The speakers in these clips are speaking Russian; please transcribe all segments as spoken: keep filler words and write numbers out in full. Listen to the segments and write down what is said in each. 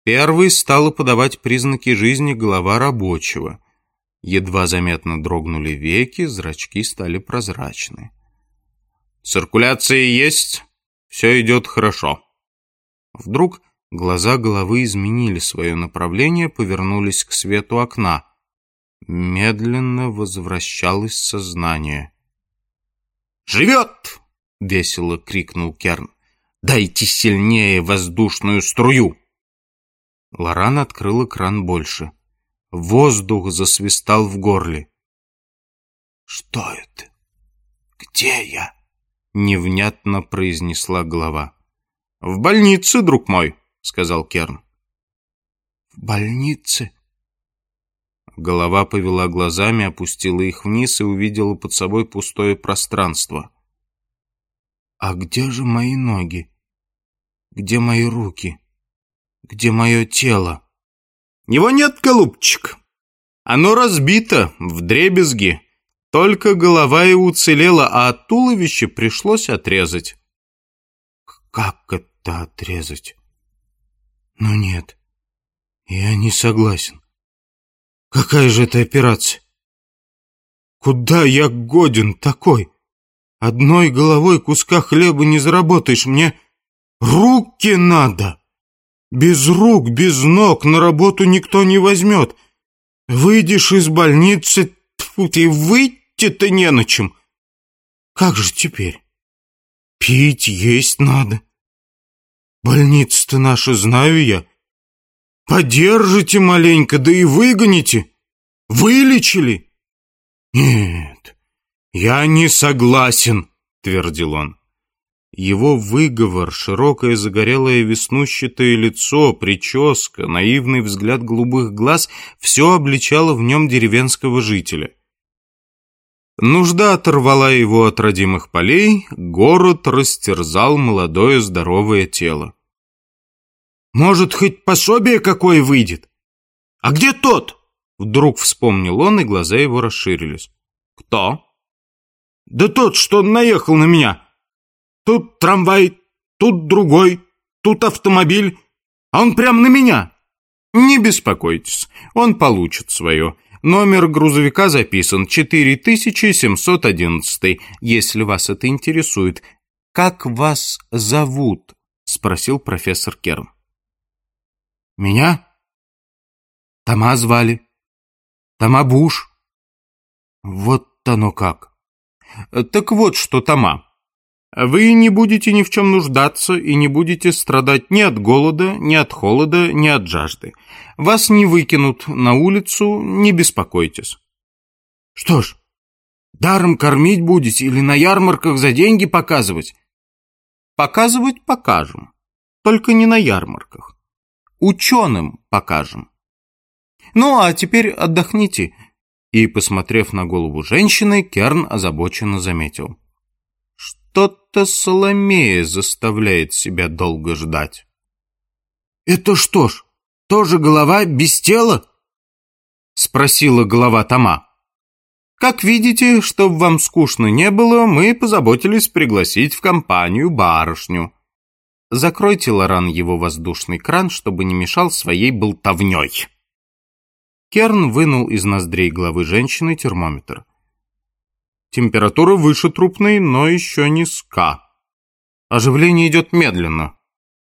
Первой стала подавать признаки жизни голова рабочего. Едва заметно дрогнули веки, зрачки стали прозрачны. «Циркуляция есть, все идет хорошо». Вдруг глаза головы изменили свое направление, повернулись к свету окна. Медленно возвращалось сознание. «Живет!» — весело крикнул Керн. «Дайте сильнее воздушную струю!» Лоран открыла кран больше. Воздух засвистал в горле. «Что это? Где я?» — невнятно произнесла голова. «В больнице, друг мой», — сказал Керн. «В больнице?» Голова повела глазами, опустила их вниз и увидела под собой пустое пространство. «А где же мои ноги? Где мои руки? Где мое тело?» «Его нет, голубчик. Оно разбито, вдребезги. Только голова и уцелела, а от туловища пришлось отрезать». «Как это отрезать? Ну нет, я не согласен. Какая же это операция? Куда я годен такой? Одной головой куска хлеба не заработаешь, мне руки надо. Без рук, без ног на работу никто не возьмет. Выйдешь из больницы, тьфу, и выйти-то не на чем. Как же теперь? Пить, есть надо. Больница-то наша, знаю я. Подержите маленько, да и выгоните. Вылечили? Нет, я не согласен, твердил он. Его выговор, широкое загорелое веснущатое лицо, прическа, наивный взгляд голубых глаз — все обличало в нем деревенского жителя. Нужда оторвала его от родимых полей, город растерзал молодое здоровое тело. «Может, хоть пособие какое выйдет? А где тот?» Вдруг вспомнил он, и глаза его расширились. «Кто?» «Да тот, что наехал на меня. Тут трамвай, тут другой, тут автомобиль, а он прямо на меня». «Не беспокойтесь, он получит свое. Номер грузовика записан четыре тысячи семьсот одиннадцать, если вас это интересует. Как вас зовут?» — спросил профессор Керн. «Меня? Тома звали. Тома Буш». «Вот оно как». «Так вот что, Тома, вы не будете ни в чем нуждаться и не будете страдать ни от голода, ни от холода, ни от жажды. Вас не выкинут на улицу, не беспокойтесь». «Что ж, даром кормить будете или на ярмарках за деньги показывать?» «Показывать покажем, только не на ярмарках. Ученым покажем. Ну, а теперь отдохните». И, посмотрев на голову женщины, Керн озабоченно заметил: «Что-то Соломея заставляет себя долго ждать». «Это что ж, тоже голова без тела?» — спросила голова Тома. «Как видите, чтобы вам скучно не было, мы позаботились пригласить в компанию барышню. Закройте, Лоран, его воздушный кран, чтобы не мешал своей болтовней». Керн вынул из ноздрей головы женщины термометр. Температура выше трупной, но еще низка. Оживление идет медленно.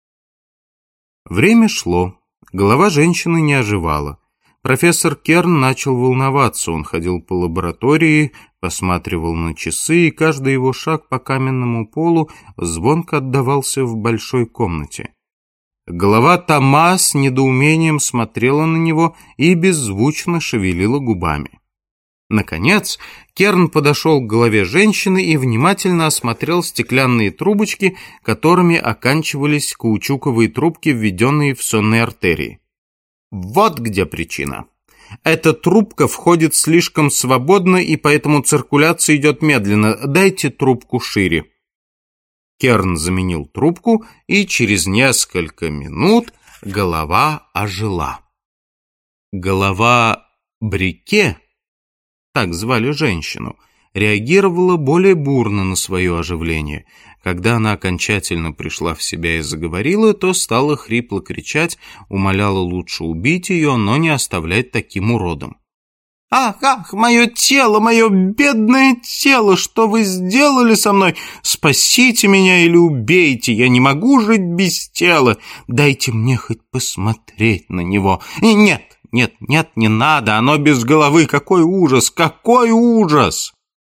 Время шло. Голова женщины не оживала. Профессор Керн начал волноваться. Он ходил по лаборатории, посматривал на часы, и каждый его шаг по каменному полу звонко отдавался в большой комнате. Голова Тома с недоумением смотрела на него и беззвучно шевелила губами. Наконец, Керн подошел к голове женщины и внимательно осмотрел стеклянные трубочки, которыми оканчивались каучуковые трубки, введенные в сонные артерии. Вот где причина. Эта трубка входит слишком свободно, и поэтому циркуляция идет медленно. Дайте трубку шире. Керн заменил трубку, и через несколько минут голова ожила. Голова Брике, так звали женщину, реагировала более бурно на свое оживление. Когда она окончательно пришла в себя и заговорила, то стала хрипло кричать, умоляла лучше убить ее, но не оставлять таким уродом. «Ах, ах, мое тело, мое бедное тело, что вы сделали со мной? Спасите меня или убейте, я не могу жить без тела. Дайте мне хоть посмотреть на него. И нет, нет, нет, не надо, оно без головы. Какой ужас, какой ужас!»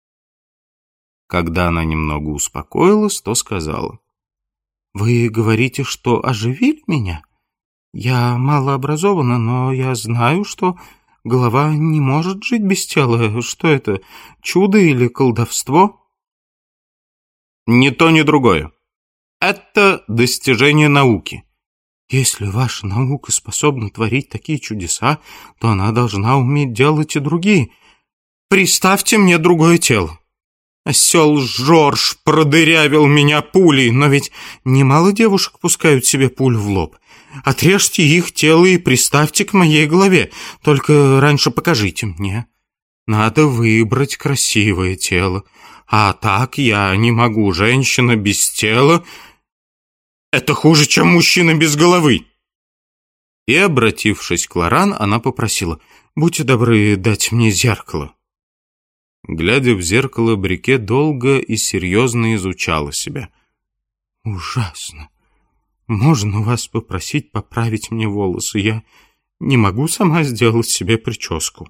Когда она немного успокоилась, то сказала: «Вы говорите, что оживили меня? Я малообразована, но я знаю, что голова не может жить без тела. Что это, чудо или колдовство?» «Ни то, ни другое. Это достижение науки». «Если ваша наука способна творить такие чудеса, то она должна уметь делать и другие. Представьте мне другое тело. Осел Жорж продырявил меня пулей, но ведь немало девушек пускают себе пулю в лоб. Отрежьте их тело и приставьте к моей голове. Только раньше покажите мне. Надо выбрать красивое тело. А так я не могу. Женщина без тела — это хуже, чем мужчина без головы». И, обратившись к Лоран, она попросила: «Будьте добры дать мне зеркало». Глядя в зеркало, Брике долго и серьезно изучала себя. «Ужасно. Можно вас попросить поправить мне волосы? Я не могу сама сделать себе прическу».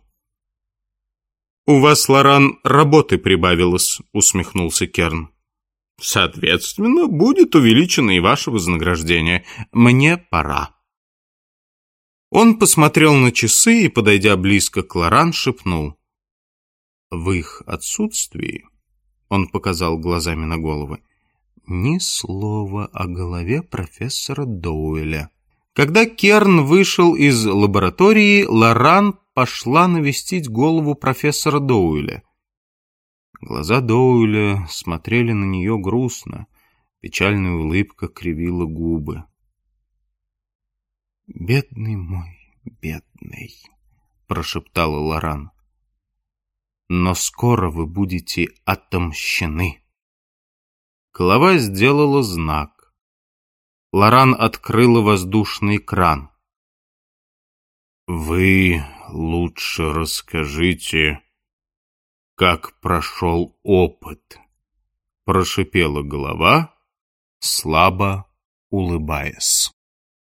«У вас, Лоран, работы прибавилось», — усмехнулся Керн. «Соответственно, будет увеличено и ваше вознаграждение. Мне пора». Он посмотрел на часы и, подойдя близко к Лоран, шепнул: «В их отсутствии», — он показал глазами на головы, «ни слова о голове профессора Доуэля». Когда Керн вышел из лаборатории, Лоран пошла навестить голову профессора Доуэля. Глаза Доуэля смотрели на нее грустно, печальная улыбка кривила губы. «Бедный мой, бедный», — прошептала Лоран. «Но скоро вы будете отомщены». Голова сделала знак. Лоран открыла воздушный кран. «Вы лучше расскажите, как прошел опыт», — прошипела голова, слабо улыбаясь.